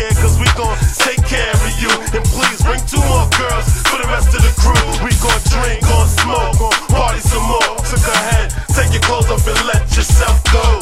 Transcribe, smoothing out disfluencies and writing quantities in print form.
care, cause we gon' take care of you. And please bring 2 more girls for the rest of the crew. We gon' drink, gon' smoke, gon' party some more. Took her head, take your clothes off and let yourself go.